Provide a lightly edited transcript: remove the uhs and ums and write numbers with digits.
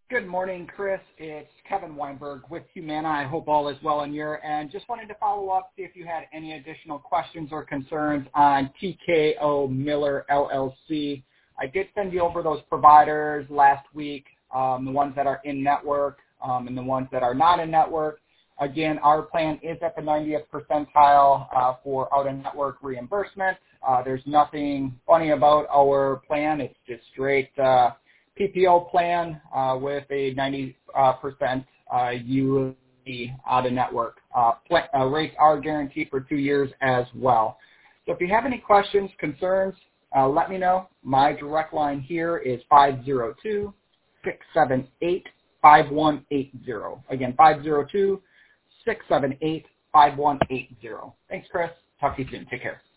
Good morning, Chris. It's Kevin Weinberg with Humana. I hope all is well on your end. Just wanted to follow up, see if you had any additional questions or concerns on TKO Miller LLC. I did send you over those providers last week, the ones that are in network and the ones that are not in network. Again, our plan is at the 90th percentile for out-of-network reimbursement. There's nothing funny about our plan. It's just straight PPO plan with a 90% ULD out-of-network. Rates are guaranteed for 2 years as well. So if you have any questions, concerns, let me know. My direct line here is 502-678-5180. Again, 502-678-5180. Thanks, Chris. Talk to you soon. Take care.